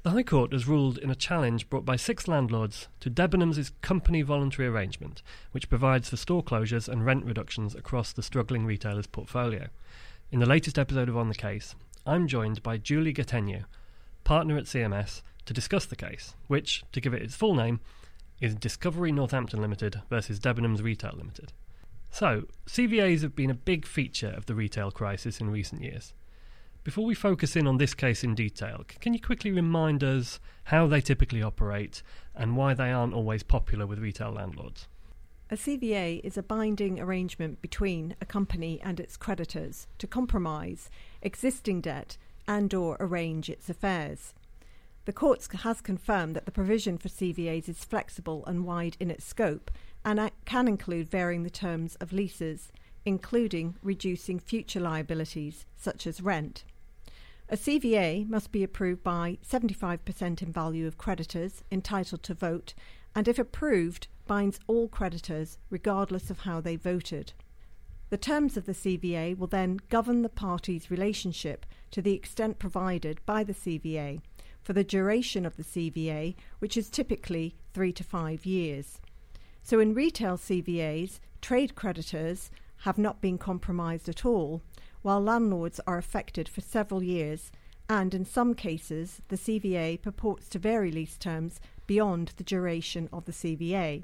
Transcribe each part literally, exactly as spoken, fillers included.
The High Court has ruled in a challenge brought by six landlords to Debenhams' company voluntary arrangement, which provides for store closures and rent reductions across the struggling retailer's portfolio. In the latest episode of On the Case, I'm joined by Julie Gattegno, partner at C M S, to discuss the case, which, to give it its full name, is Discovery Northampton Limited versus Debenhams Retail Limited. So, C V As have been a big feature of the retail crisis in recent years. Before we focus in on this case in detail, can you quickly remind us how they typically operate and why they aren't always popular with retail landlords? A C V A is a binding arrangement between a company and its creditors to compromise existing debt and or arrange its affairs. The Court has confirmed that the provision for C V As is flexible and wide in its scope and can include varying the terms of leases, including reducing future liabilities such as rent. A C V A must be approved by seventy-five percent in value of creditors entitled to vote, and if approved, binds all creditors regardless of how they voted. The terms of the C V A will then govern the parties' relationship to the extent provided by the C V A for the duration of the C V A, which is typically three to five years. So in retail C V As, trade creditors have not been compromised at all, while landlords are affected for several years, and in some cases the C V A purports to vary lease terms beyond the duration of the C V A.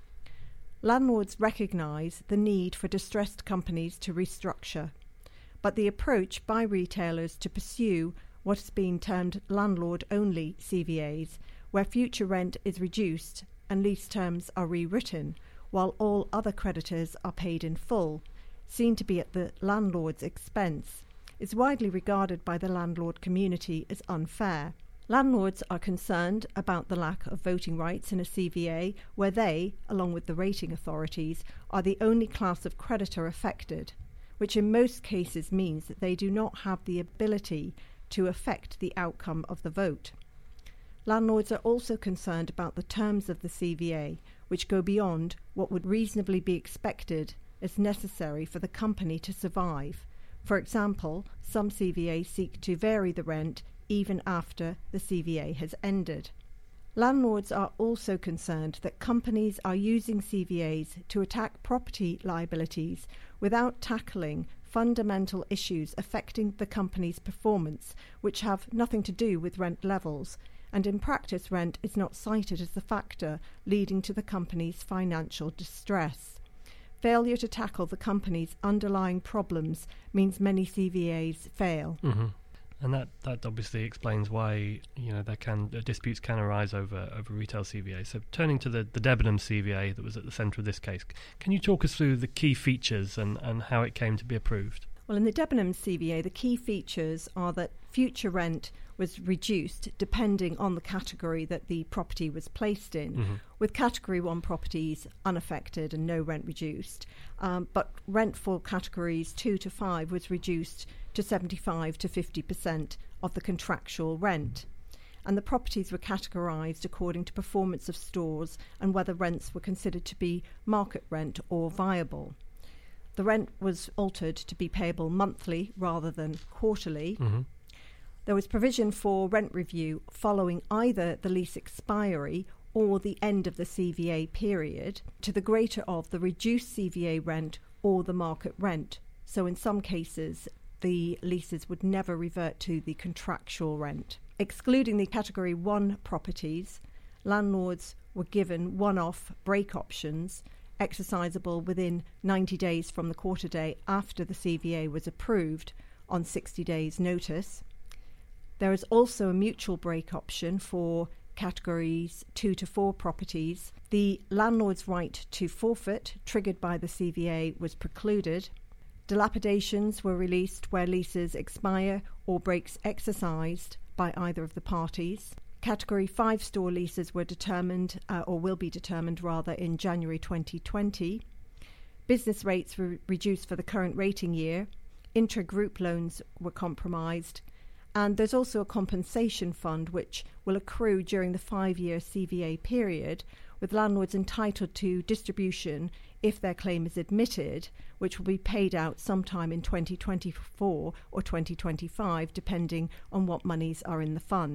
Landlords recognise the need for distressed companies to restructure, but the approach by retailers to pursue what has been termed landlord-only C V As, where future rent is reduced and lease terms are rewritten, while all other creditors are paid in full, seen to be at the landlord's expense, is widely regarded by the landlord community as unfair. Landlords are concerned about the lack of voting rights in a C V A where they, along with the rating authorities, are the only class of creditor affected, which in most cases means that they do not have the ability to affect the outcome of the vote. Landlords are also concerned about the terms of the C V A, which go beyond what would reasonably be expected as necessary for the company to survive. For example, some C V As seek to vary the rent even after the C V A has ended. Landlords are also concerned that companies are using C V As to attack property liabilities without tackling fundamental issues affecting the company's performance, which have nothing to do with rent levels, and in practice rent is not cited as the factor leading to the company's financial distress. Failure to tackle the company's underlying problems means many C V As fail. Mm-hmm. And that, that obviously explains why, you know, there can uh, disputes can arise over over retail C V A. So turning to the, the Debenhams C V A that was at the centre of this case, can you talk us through the key features and, and how it came to be approved? Well, in the Debenhams C V A, the key features are that future rent was reduced depending on the category that the property was placed in, mm-hmm. with Category one properties unaffected and no rent reduced. Um, but rent for Categories two to five was reduced to seventy-five to fifty percent of the contractual rent. And the properties were categorised according to performance of stores and whether rents were considered to be market rent or viable. The rent was altered to be payable monthly rather than quarterly. Mm-hmm. There was provision for rent review following either the lease expiry or the end of the C V A period to the greater of the reduced C V A rent or the market rent. So in some cases, the leases would never revert to the contractual rent. Excluding the Category one properties, landlords were given one-off break options exercisable within ninety days from the quarter day after the C V A was approved on sixty days notice. There is also a mutual break option for Categories two to four properties. The landlord's right to forfeit, triggered by the C V A, was precluded. Dilapidations were released where leases expire or breaks exercised by either of the parties. Category five store leases were determined, uh, or will be determined rather, in January twenty twenty. Business rates were reduced for the current rating year. Intra-group loans were compromised. And there's also a compensation fund which will accrue during the five-year C V A period, with landlords entitled to distribution if their claim is admitted, which will be paid out sometime in twenty twenty-four or twenty twenty-five, depending on what monies are in the fund.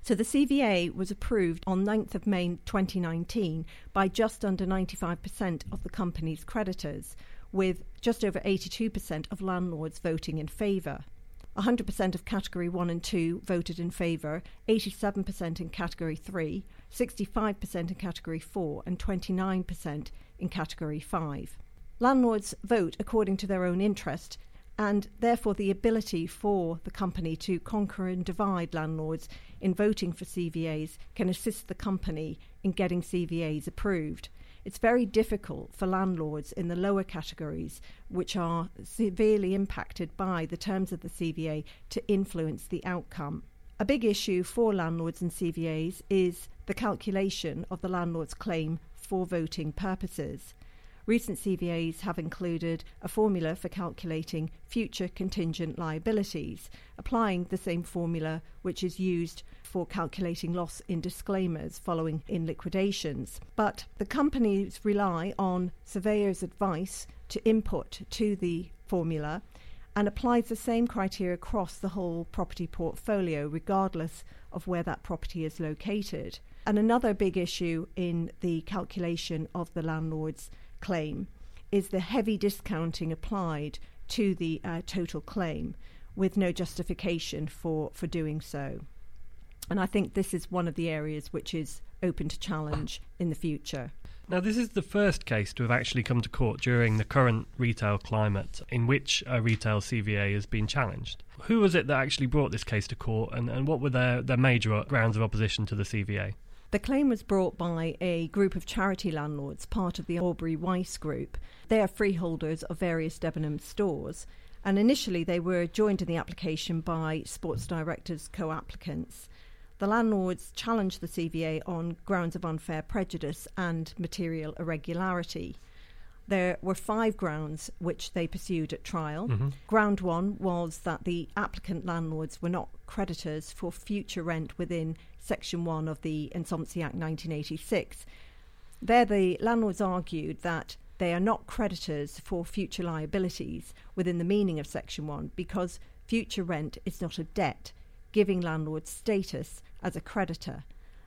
So the C V A was approved on ninth of May twenty nineteen by just under ninety-five percent of the company's creditors, with just over eighty-two percent of landlords voting in favour. one hundred percent of Category one and two voted in favour, eighty-seven percent in Category three, sixty-five percent in Category four and twenty-nine percent in Category five. Landlords vote according to their own interest, and therefore the ability for the company to conquer and divide landlords in voting for C V As can assist the company in getting C V As approved. It's very difficult for landlords in the lower categories, which are severely impacted by the terms of the C V A, to influence the outcome. A big issue for landlords and C V As is the calculation of the landlord's claim for voting purposes. Recent C V As have included a formula for calculating future contingent liabilities, applying the same formula which is used for calculating loss in disclaimers following in liquidations. But the companies rely on surveyors' advice to input to the formula and applies the same criteria across the whole property portfolio, regardless of where that property is located. And another big issue in the calculation of the landlord's claim is the heavy discounting applied to the uh, total claim with no justification for, for doing so. And I think this is one of the areas which is open to challenge in the future. Now, this is the first case to have actually come to court during the current retail climate in which a retail C V A has been challenged. Who was it that actually brought this case to court, and, and what were their, their major grounds of opposition to the C V A? The claim was brought by a group of charity landlords, part of the Aubrey Weiss Group. They are freeholders of various Debenhams stores, and initially they were joined in the application by Sports Directors co-applicants. The landlords challenged the C V A on grounds of unfair prejudice and material irregularity. There were five grounds which they pursued at trial. Mm-hmm. Ground one was that the applicant landlords were not creditors for future rent within Section one of the Insolvency Act nineteen eighty-six. There the landlords argued that they are not creditors for future liabilities within the meaning of Section one because future rent is not a debt, giving landlords status as a creditor.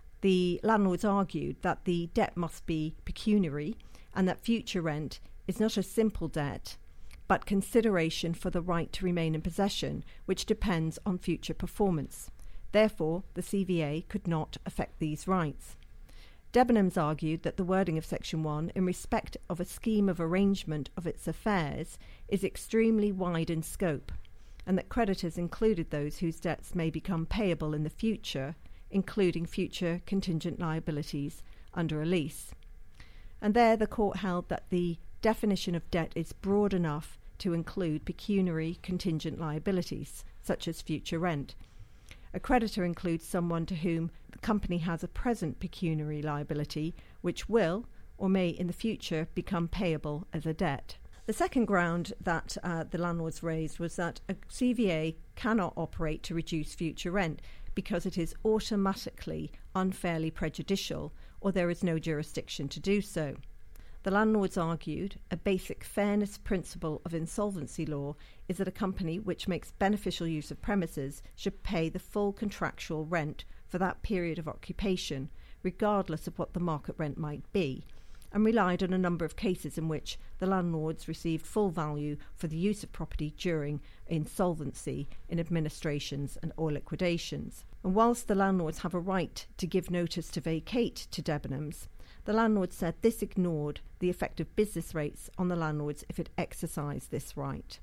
The landlords argued that the debt must be pecuniary and that future rent is not a simple debt, but consideration for the right to remain in possession, which depends on future performance. Therefore, the C V A could not affect these rights. Debenhams argued that the wording of Section one in respect of a scheme of arrangement of its affairs is extremely wide in scope, and that creditors included those whose debts may become payable in the future, including future contingent liabilities under a lease. And there the court held that the definition of debt is broad enough to include pecuniary contingent liabilities, such as future rent. A creditor includes someone to whom the company has a present pecuniary liability, which will, or may in the future, become payable as a debt. The second ground that uh, the landlords raised was that a C V A cannot operate to reduce future rent because it is automatically unfairly prejudicial, or there is no jurisdiction to do so. The landlords argued a basic fairness principle of insolvency law is that a company which makes beneficial use of premises should pay the full contractual rent for that period of occupation, regardless of what the market rent might be, and relied on a number of cases in which the landlords received full value for the use of property during insolvency in administrations and or liquidations. And whilst the landlords have a right to give notice to vacate to Debenhams, the landlord said this ignored the effect of business rates on the landlords if it exercised this right.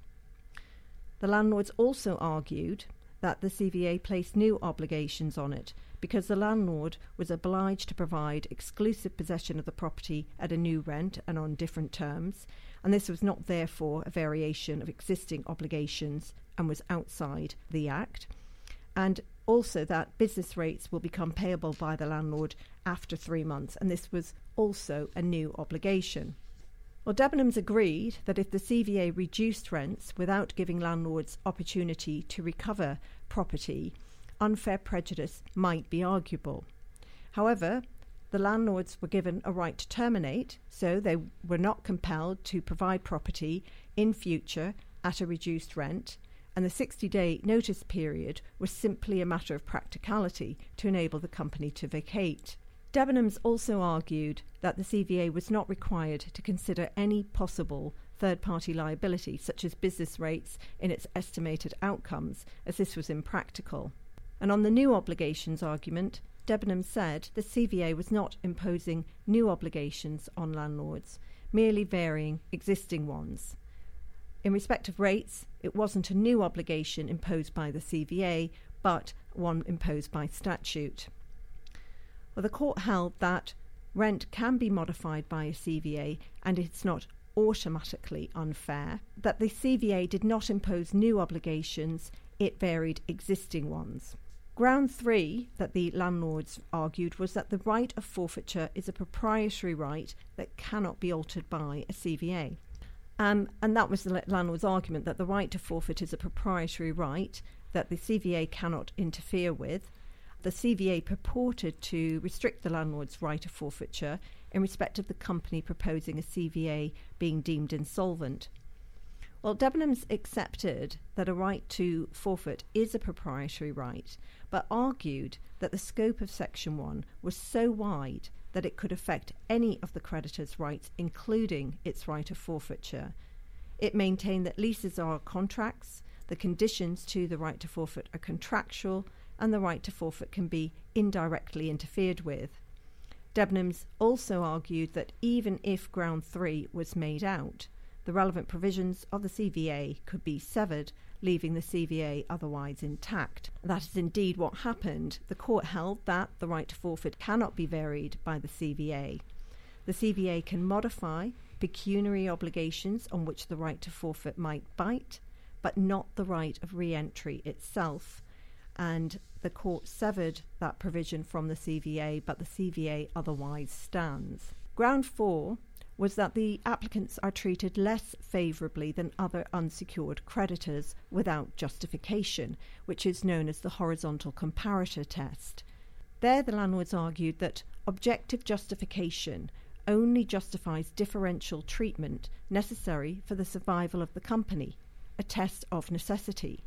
The landlords also argued that the C V A placed new obligations on it because the landlord was obliged to provide exclusive possession of the property at a new rent and on different terms, and this was not therefore a variation of existing obligations and was outside the Act, and also that business rates will become payable by the landlord after three months, and this was also a new obligation. Well, Debenhams agreed that if the C V A reduced rents without giving landlords opportunity to recover property, unfair prejudice might be arguable. However, the landlords were given a right to terminate, so they were not compelled to provide property in future at a reduced rent, and the sixty-day notice period was simply a matter of practicality to enable the company to vacate. Debenhams also argued that the C V A was not required to consider any possible third-party liability, such as business rates, in its estimated outcomes, as this was impractical. And on the new obligations argument, Debenhams said the C V A was not imposing new obligations on landlords, merely varying existing ones. In respect of rates, it wasn't a new obligation imposed by the C V A, but one imposed by statute. Well, the court held that rent can be modified by a C V A and it's not automatically unfair, that the C V A did not impose new obligations, it varied existing ones. Ground three that the landlords argued was that the right of forfeiture is a proprietary right that cannot be altered by a C V A. Um, and that was the landlord's argument, that the right to forfeit is a proprietary right that the C V A cannot interfere with. The C V A purported to restrict the landlord's right of forfeiture in respect of the company proposing a C V A being deemed insolvent. Well, Debenhams accepted that a right to forfeit is a proprietary right, but argued that the scope of Section one was so wide that it could affect any of the creditor's rights, including its right of forfeiture. It maintained that leases are contracts, the conditions to the right to forfeit are contractual, and the right to forfeit can be indirectly interfered with. Debenhams also argued that even if Ground three was made out, the relevant provisions of the C V A could be severed, leaving the C V A otherwise intact. That is indeed what happened. The court held that the right to forfeit cannot be varied by the C V A. The C V A can modify pecuniary obligations on which the right to forfeit might bite, but not the right of re-entry itself. And the court severed that provision from the C V A, but the C V A otherwise stands. Ground four was that the applicants are treated less favourably than other unsecured creditors without justification, which is known as the horizontal comparator test. There the landlords argued that objective justification only justifies differential treatment necessary for the survival of the company, a test of necessity.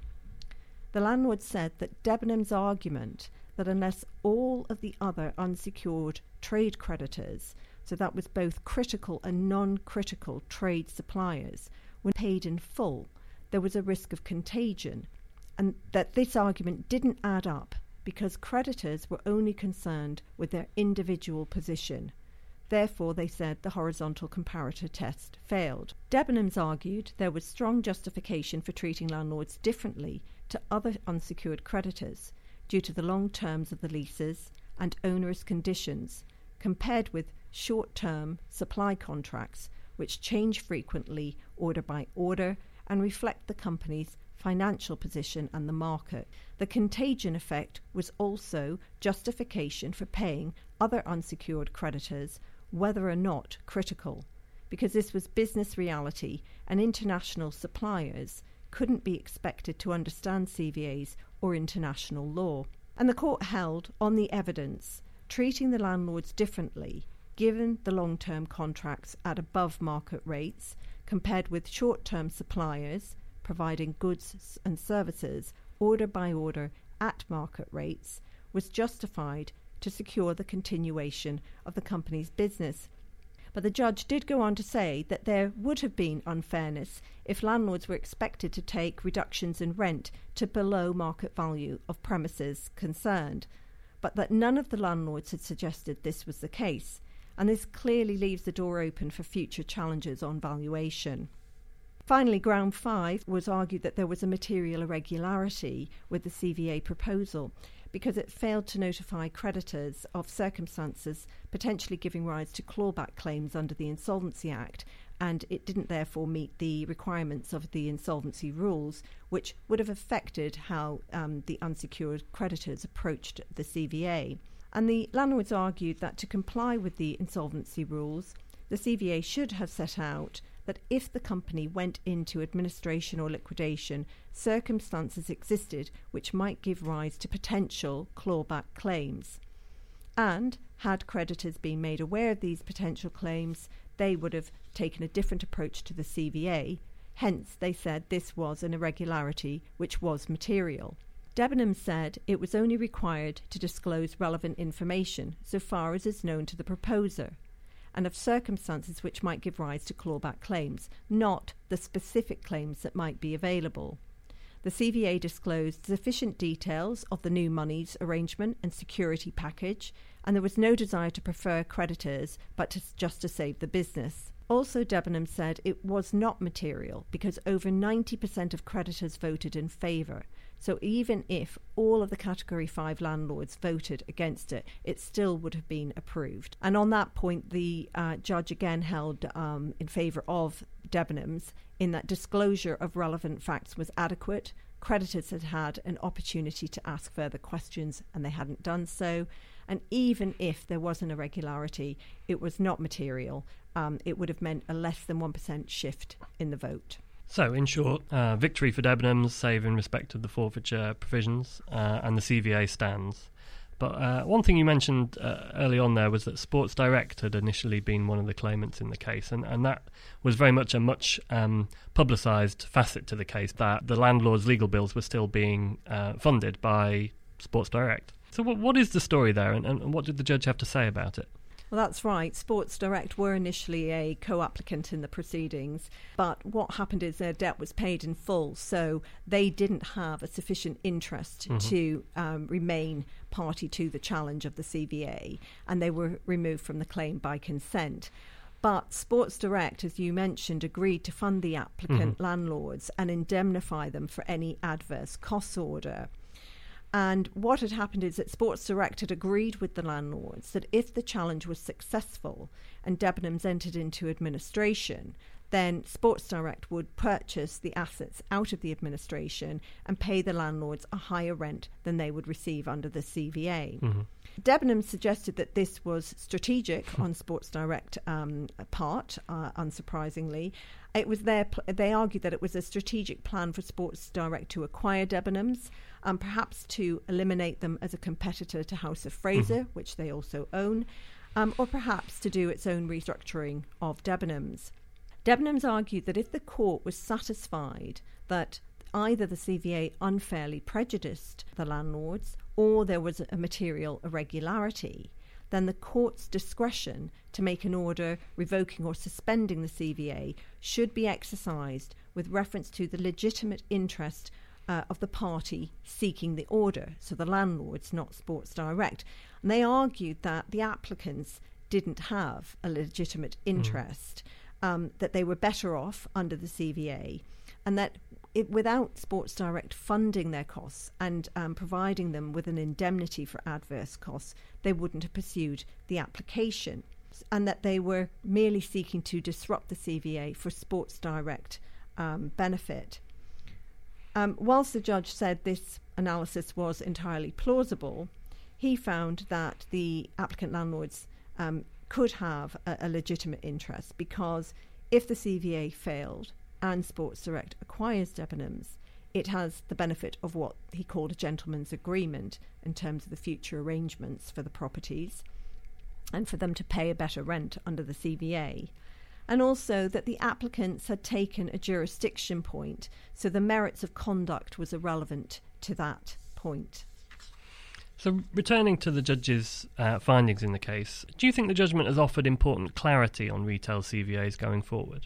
The landlord said that Debenhams' argument that unless all of the other unsecured trade creditors, so that was both critical and non-critical trade suppliers, were paid in full, there was a risk of contagion, and that this argument didn't add up because creditors were only concerned with their individual position. Therefore, they said the horizontal comparator test failed. Debenhams argued there was strong justification for treating landlords differently to other unsecured creditors due to the long terms of the leases and onerous conditions compared with short-term supply contracts which change frequently order by order and reflect the company's financial position and the market. The contagion effect was also justification for paying other unsecured creditors whether or not critical, because this was business reality and international suppliers couldn't be expected to understand C V As or international law. And the court held on the evidence, treating the landlords differently given the long-term contracts at above market rates compared with short-term suppliers providing goods and services order by order at market rates was justified to secure the continuation of the company's business. But the judge did go on to say that there would have been unfairness if landlords were expected to take reductions in rent to below market value of premises concerned, but that none of the landlords had suggested this was the case, and this clearly leaves the door open for future challenges on valuation. Finally, ground five was argued that there was a material irregularity with the C V A proposal because it failed to notify creditors of circumstances potentially giving rise to clawback claims under the Insolvency Act, and it didn't therefore meet the requirements of the insolvency rules, which would have affected how um, the unsecured creditors approached the C V A. And the landlords argued that to comply with the insolvency rules, the C V A should have set out that if the company went into administration or liquidation, circumstances existed which might give rise to potential clawback claims. And had creditors been made aware of these potential claims, they would have taken a different approach to the C V A, Hence, they said this was an irregularity which was material. Debenhams said it was only required to disclose relevant information so far as is known to the proposer, and of circumstances which might give rise to clawback claims, not the specific claims that might be available. The C V A disclosed sufficient details of the new monies arrangement and security package, and there was no desire to prefer creditors, but to, just to save the business. Also, Debenhams said it was not material because over ninety percent of creditors voted in favour. So even if all of the Category five landlords voted against it, it still would have been approved. And on that point, the uh, judge again held um, in favour of Debenhams in that disclosure of relevant facts was adequate. Creditors had had an opportunity to ask further questions and they hadn't done so. And even if there was an irregularity, it was not material. Um, it would have meant a less than one percent shift in the vote. So, in short, uh, victory for Debenhams, save in respect of the forfeiture provisions, uh, and the C V A stands. But uh, one thing you mentioned uh, early on there was that Sports Direct had initially been one of the claimants in the case, and, and that was very much a much um, publicised facet to the case, that the landlord's legal bills were still being uh, funded by Sports Direct. So what, what is the story there, and, and what did the judge have to say about it? Well, that's right. Sports Direct were initially a co-applicant in the proceedings, but what happened is their debt was paid in full, so they didn't have a sufficient interest mm-hmm. to um, remain party to the challenge of the C V A, and they were removed from the claim by consent. But Sports Direct, as you mentioned, agreed to fund the applicant mm-hmm. landlords and indemnify them for any adverse costs order. And what had happened is that Sports Direct had agreed with the landlords that if the challenge was successful and Debenhams entered into administration, then Sports Direct would purchase the assets out of the administration and pay the landlords a higher rent than they would receive under the C V A. Mm-hmm. Debenhams suggested that this was strategic on Sports Direct um, part, uh, unsurprisingly. It was their pl- they argued that it was a strategic plan for Sports Direct to acquire Debenhams, and perhaps to eliminate them as a competitor to House of Fraser, mm-hmm. which they also own, um, or perhaps to do its own restructuring of Debenhams. Debenhams argued that if the court was satisfied that either the C V A unfairly prejudiced the landlords or there was a material irregularity, then the court's discretion to make an order revoking or suspending the C V A should be exercised with reference to the legitimate interest uh, of the party seeking the order, so the landlords, not Sports Direct. And they argued that the applicants didn't have a legitimate interest, mm. um, that they were better off under the C V A, and that it, without Sports Direct funding their costs and um, providing them with an indemnity for adverse costs, they wouldn't have pursued the application, and that they were merely seeking to disrupt the C V A for Sports Direct um, benefit. Um, whilst the judge said this analysis was entirely plausible, he found that the applicant landlords um, could have a, a legitimate interest, because if the C V A failed and Sports Direct acquires Debenhams, it has the benefit of what he called a gentleman's agreement in terms of the future arrangements for the properties and for them to pay a better rent under the C V A. And also that the applicants had taken a jurisdiction point, so the merits of conduct was irrelevant to that point. So returning to the judge's uh, findings in the case, do you think the judgment has offered important clarity on retail C V As going forward?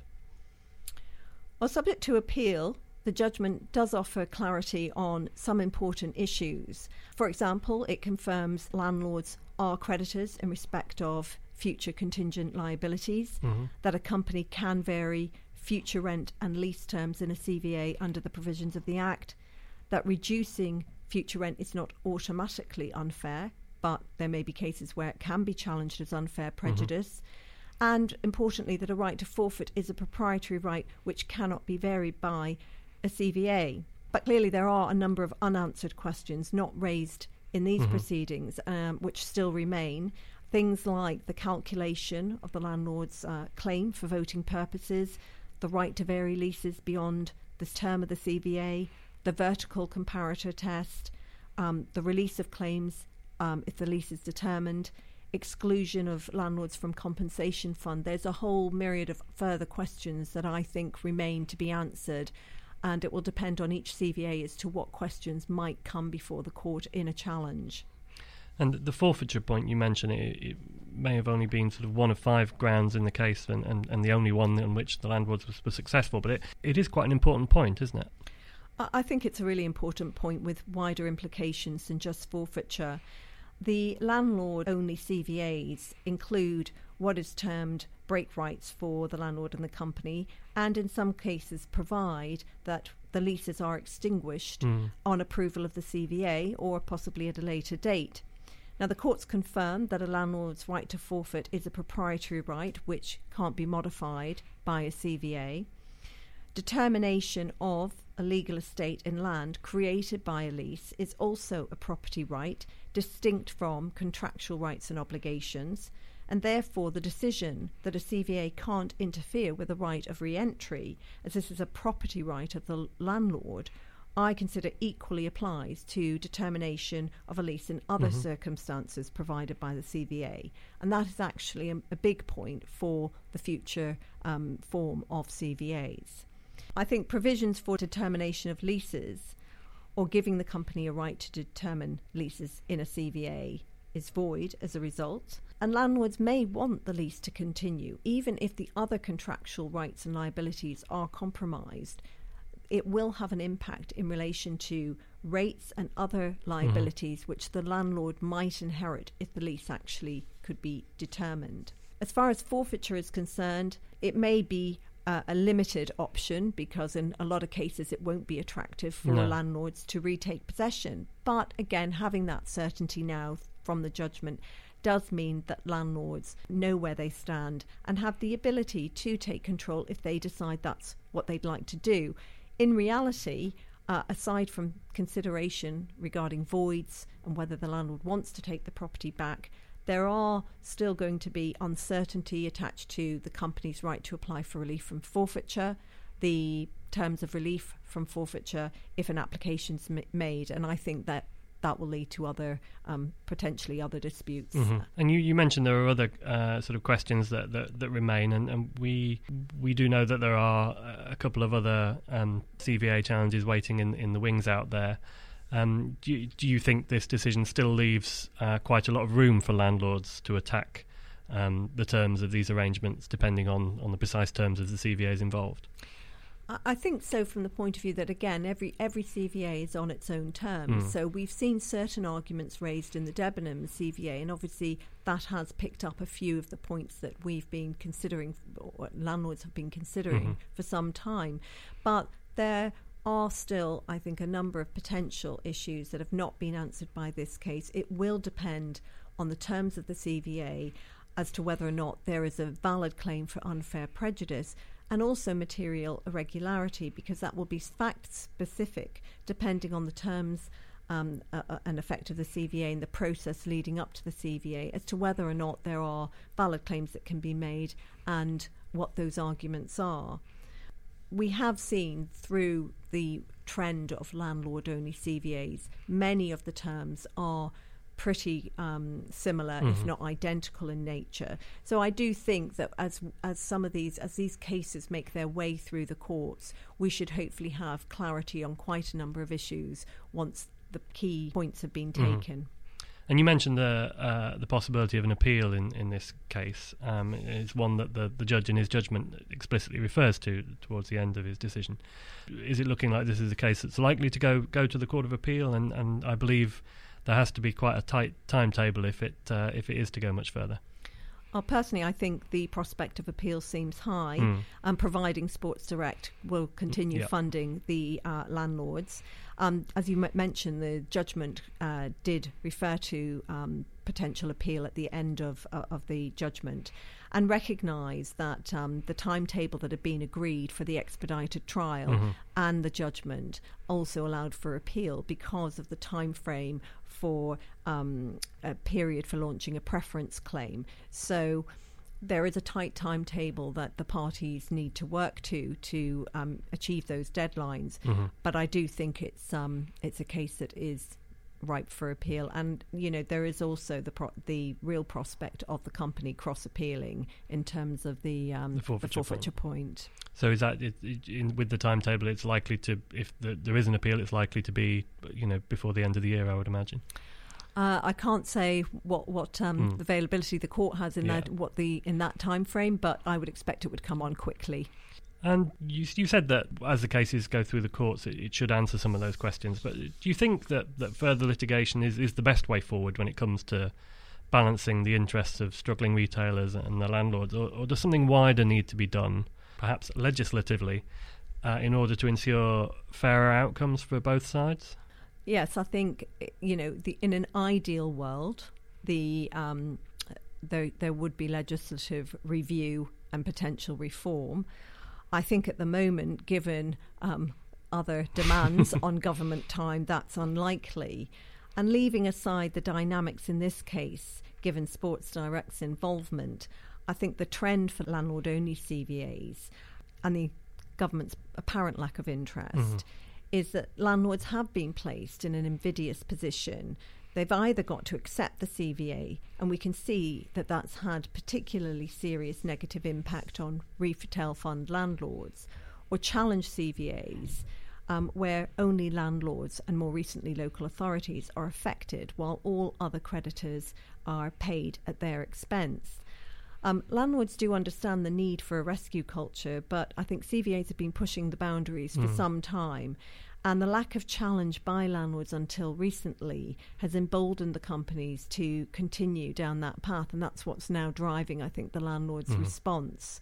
Well, subject to appeal, the judgment does offer clarity on some important issues. For example, it confirms landlords are creditors in respect of future contingent liabilities, mm-hmm. that a company can vary future rent and lease terms in a C V A under the provisions of the Act, that reducing future rent is not automatically unfair, but there may be cases where it can be challenged as unfair prejudice, mm-hmm. and importantly that a right to forfeit is a proprietary right which cannot be varied by a C V A. But clearly there are a number of unanswered questions not raised in these mm-hmm. proceedings um, which still remain. Things like the calculation of the landlord's uh, claim for voting purposes, the right to vary leases beyond the term of the C V A, the vertical comparator test, um, the release of claims um, if the lease is determined, exclusion of landlords from compensation fund, there's a whole myriad of further questions that I think remain to be answered, and it will depend on each C V A as to what questions might come before the court in a challenge. And the forfeiture point you mentioned, it, it may have only been sort of one of five grounds in the case, and, and, and the only one on which the landlords were, were successful, but it, it is quite an important point, isn't it? I think it's a really important point with wider implications than just forfeiture. The landlord-only C V As include what is termed break rights for the landlord and the company, and in some cases provide that the leases are extinguished mm. on approval of the C V A or possibly at a later date. Now, the courts confirmed that a landlord's right to forfeit is a proprietary right which can't be modified by a C V A. Determination of a legal estate in land created by a lease is also a property right, distinct from contractual rights and obligations, and therefore the decision that a C V A can't interfere with the right of re-entry, as this is a property right of the landlord, I consider equally applies to determination of a lease in other mm-hmm. circumstances provided by the C V A. And that is actually a, a big point for the future um, form of C V As. I think provisions for determination of leases or giving the company a right to determine leases in a C V A is void as a result, and landlords may want the lease to continue even if the other contractual rights and liabilities are compromised. It will have an impact in relation to rates and other liabilities mm-hmm. which the landlord might inherit if the lease actually could be determined. As far as forfeiture is concerned, it may be Uh, a limited option because in a lot of cases it won't be attractive for no. landlords to retake possession. But again, having that certainty now from the judgment does mean that landlords know where they stand and have the ability to take control if they decide that's what they'd like to do. In reality, uh, aside from consideration regarding voids and whether the landlord wants to take the property back, there are still going to be uncertainty attached to the company's right to apply for relief from forfeiture, the terms of relief from forfeiture if an application's m- made, and I think that that will lead to other um, potentially other disputes. Mm-hmm. And you, you mentioned there are other uh, sort of questions that, that, that remain, and, and we we do know that there are a couple of other um, C V A challenges waiting in, in the wings out there. Um, do, you, do you think this decision still leaves uh, quite a lot of room for landlords to attack um, the terms of these arrangements, depending on, on the precise terms of the C V As involved? I think so, from the point of view that, again, every every C V A is on its own terms. Mm. So we've seen certain arguments raised in the Debenhams C V A, and obviously that has picked up a few of the points that we've been considering, or landlords have been considering mm-hmm. for some time. But there are still, I think, a number of potential issues that have not been answered by this case. It will depend on the terms of the C V A as to whether or not there is a valid claim for unfair prejudice, and also material irregularity, because that will be fact-specific depending on the terms um, uh, and effect of the C V A and the process leading up to the C V A as to whether or not there are valid claims that can be made and what those arguments are. We have seen through the trend of landlord-only C V As, many of the terms are pretty um, similar, mm-hmm. if not identical in nature. So I do think that as as some of these, as these cases make their way through the courts, we should hopefully have clarity on quite a number of issues once the key points have been taken. Mm-hmm. And you mentioned the uh, the possibility of an appeal in, in this case. Um, it's one that the, the judge in his judgment explicitly refers to towards the end of his decision. Is it looking like this is a case that's likely to go, go to the Court of Appeal? And, and I believe there has to be quite a tight timetable if it uh, if it is to go much further. Well, personally, I think the prospect of appeal seems high, mm. and providing Sports Direct will continue yep. funding the uh, landlords. Um, as you m- mentioned, the judgment uh, did refer to um, potential appeal at the end of uh, of the judgment, and recognise that um, the timetable that had been agreed for the expedited trial mm-hmm. and the judgment also allowed for appeal because of the time frame for um, a period for launching a preference claim. So there is a tight timetable that the parties need to work to to um, achieve those deadlines. Mm-hmm. But I do think it's um, it's a case that is ripe for appeal. And, you know, there is also the pro- the real prospect of the company cross-appealing in terms of the, um, the forfeiture, the forfeiture point. point. So is that, it, it, in, with the timetable, it's likely to, if the, there is an appeal, it's likely to be, you know, before the end of the year, I would imagine? Uh, I can't say what what um, mm. availability the court has in yeah. that what the in that time frame, but I would expect it would come on quickly. And you, you said that as the cases go through the courts, it, it should answer some of those questions. But do you think that, that further litigation is, is the best way forward when it comes to balancing the interests of struggling retailers and the landlords, or, or does something wider need to be done, perhaps legislatively, uh, in order to ensure fairer outcomes for both sides? Yes, I think, you know, the, in an ideal world, the um, there there would be legislative review and potential reform. I think at the moment, given um, other demands on government time, that's unlikely. And leaving aside the dynamics in this case, given Sports Direct's involvement, I think the trend for landlord-only C V As and the government's apparent lack of interest mm-hmm. is that landlords have been placed in an invidious position. They've either got to accept the C V A, and we can see that that's had particularly serious negative impact on retail fund landlords, or challenge C V As, um, where only landlords and more recently local authorities are affected, while all other creditors are paid at their expense. Um, landlords do understand the need for a rescue culture, but I think C V As have been pushing the boundaries for mm. some time. And the lack of challenge by landlords until recently has emboldened the companies to continue down that path. And that's what's now driving, I think, the landlords' mm. response.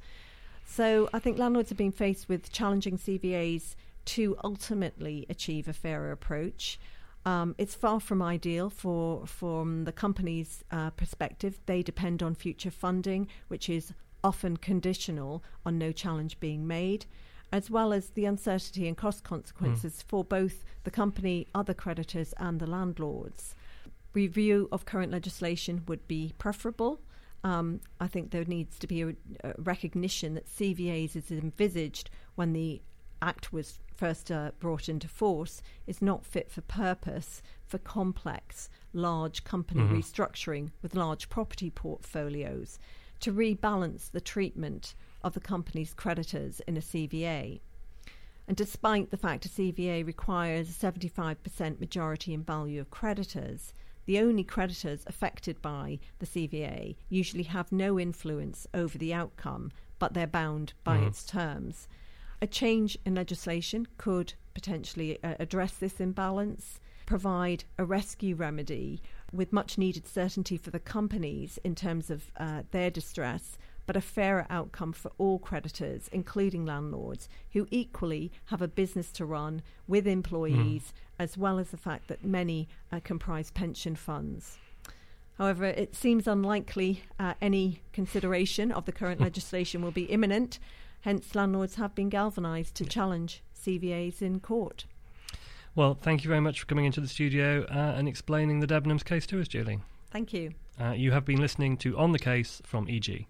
So I think landlords have been faced with challenging C V As to ultimately achieve a fairer approach. Um, it's far from ideal for from the company's uh, perspective. They depend on future funding, which is often conditional on no challenge being made, as well as the uncertainty and cost consequences mm. for both the company, other creditors and the landlords. Review of current legislation would be preferable. Um, I think there needs to be a, a recognition that C V As is envisaged when the Act was first uh, brought into force is not fit for purpose for complex, large company mm-hmm. restructuring with large property portfolios to rebalance the treatment of the company's creditors in a C V A. And despite the fact a C V A requires a seventy-five percent majority in value of creditors, the only creditors affected by the C V A usually have no influence over the outcome, but they're bound by mm. its terms. A change in legislation could potentially uh, address this imbalance, provide a rescue remedy with much needed certainty for the companies in terms of uh, their distress, but a fairer outcome for all creditors, including landlords, who equally have a business to run with employees, mm. as well as the fact that many uh, comprise pension funds. However, it seems unlikely uh, any consideration of the current legislation will be imminent. Hence, landlords have been galvanised to challenge C V As in court. Well, thank you very much for coming into the studio uh, and explaining the Debenhams case to us, Julie. Thank you. Uh, you have been listening to On the Case from E G.